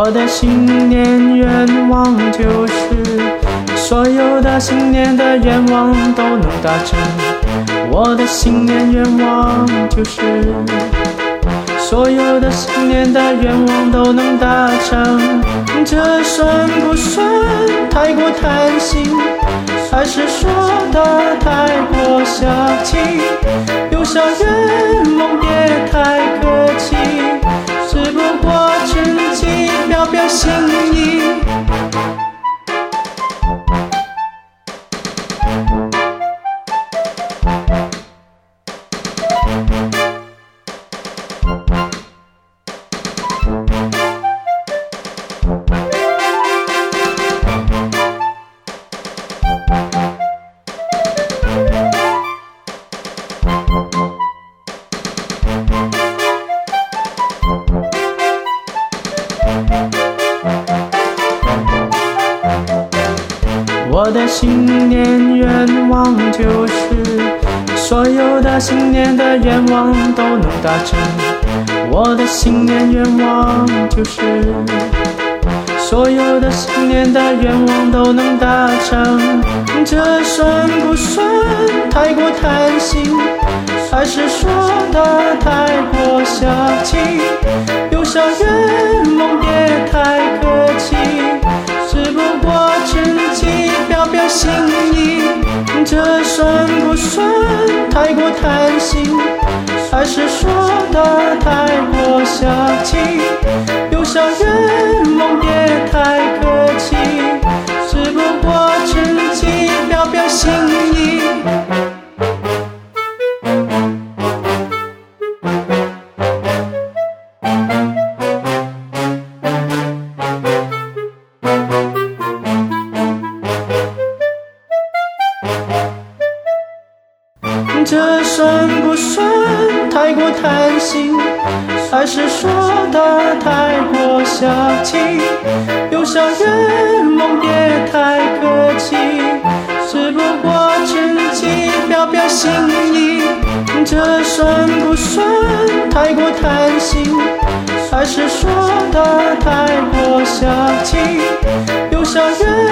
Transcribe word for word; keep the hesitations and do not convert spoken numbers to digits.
我的新年愿望就是，所有的新年的愿望都能达成。我的新年愿望就是，所有的新年的愿望都能达成。这算不算太过贪心，还是说的太过小气？有小愿望别太客气，只不过趁机表表心意。我的新年愿望就是，所有的新年的愿望都能达成。我的新年愿望就是，所有的新年的愿望都能达成。这算不算太过贪心，还是说的太过小气？有小愿望别太客气，只不过趁机表表心意。这算不算太过贪心，还是说的太过小气？有小愿望别太客气，只不过趁机表表心意。这算不算太过贪心，还是说的太过小气？有小愿望别太客气，只不过趁机表表心意。这算不算太过贪心，还是说的太过小气？有小愿